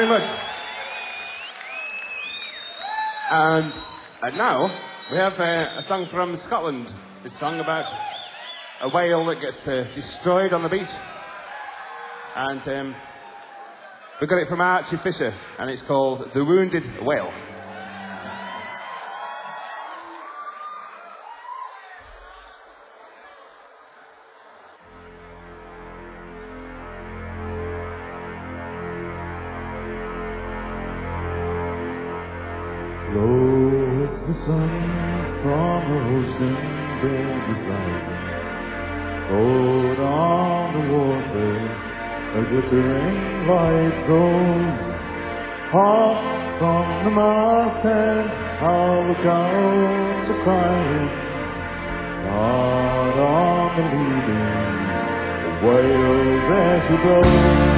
very much. And now we have a song from Scotland. This song about a whale that gets destroyed on the beach. And we got it from Archie Fisher, and it's called The Wounded Whale. Low as the sun from the ocean bed is rising, boat on the water, a glittering light throws. Hot from the masthead, our lookouts are crying. It's hard on the leading, the whale there she blows.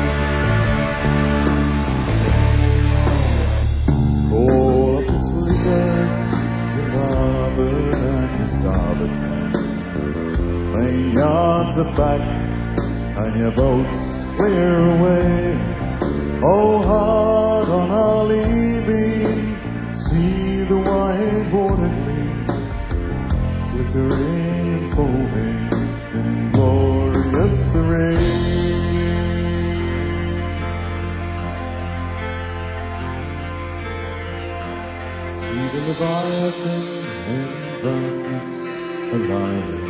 Call up the sleepers, your larboard and your starboard hand. Main yards are back, and your boat's clear away. Oh, hard on our leaving, see the white water gleam, glittering and foaming in glorious array. See the Leviathan in vastness alive,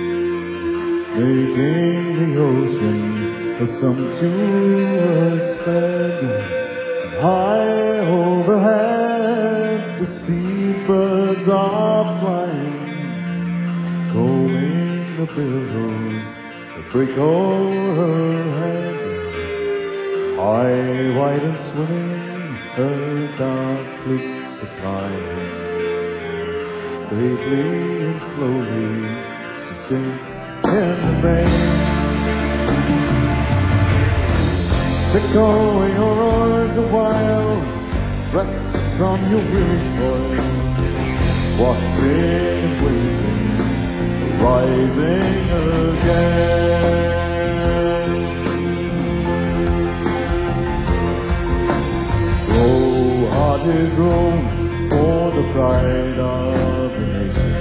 making the ocean a sumptuous bed. High overhead the seabirds are flying, combing the billows that break over her head. High, white and swimming, her dark fleets supplying. Stately and slowly she sinks in the bay. Let go your oars a while, rest from your weary toil, watching and waiting, rising again. Row, hearted row, for the pride of the nation.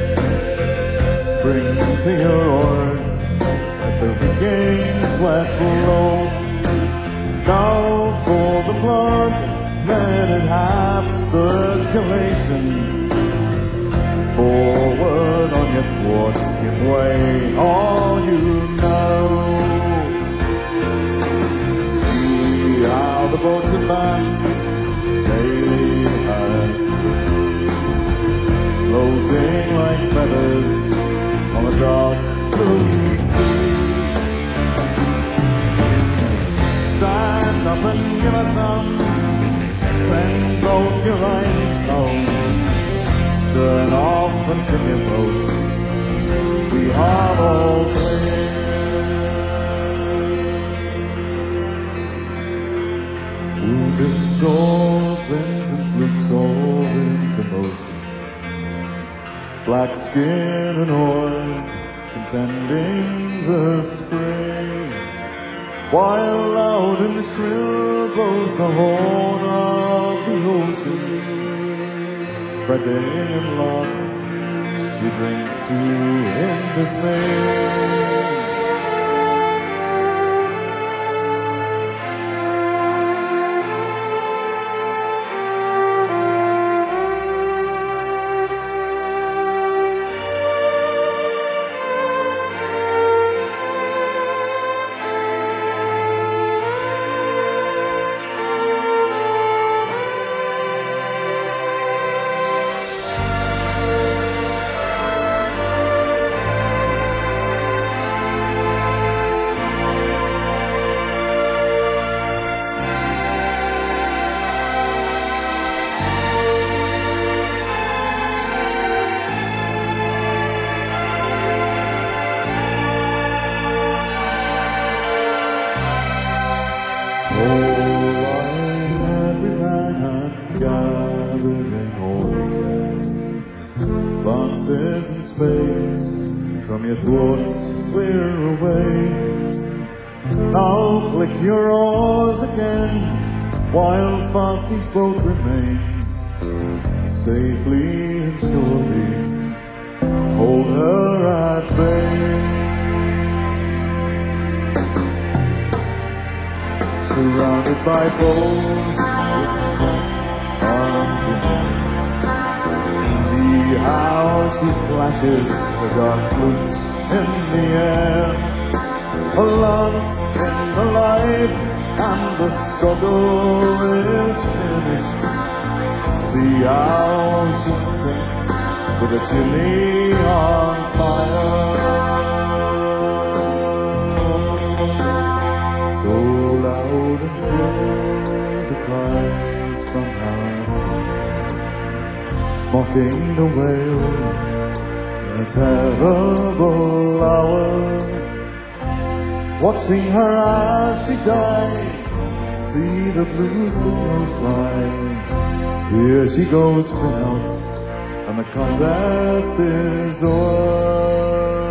Spring to your oars, let the reeking sweat flow. Now for the blood, let it have circulation. Forward on your thwarts, give way all you know. See how the boats advance, daily as twins, floating like feathers on the dark blue sea. Stand up and give us some, send both your lines home, stern off and trim your boats, we have all clear. Wounded orphans and flukes all in commotion, black skin and oars contending the spray. While loud and shrill blows the horn of the ocean, fretting and lost, she drinks to in dismay. Lances and spades from your thwarts clear away. Now click your oars again, while fast each boat remains, safely and surely hold her at bay. Surrounded by foes with strength undiminished, see how she flashes the dark flukes in the air, a lance in the life, and the struggle is finished. See how she sinks with a chimney on fire. So loud and shrill the cries from our sea, mocking the whale in a terrible hour. Watching her as she dies, see the blue signal fly. Here she goes out, and the contest is o'er.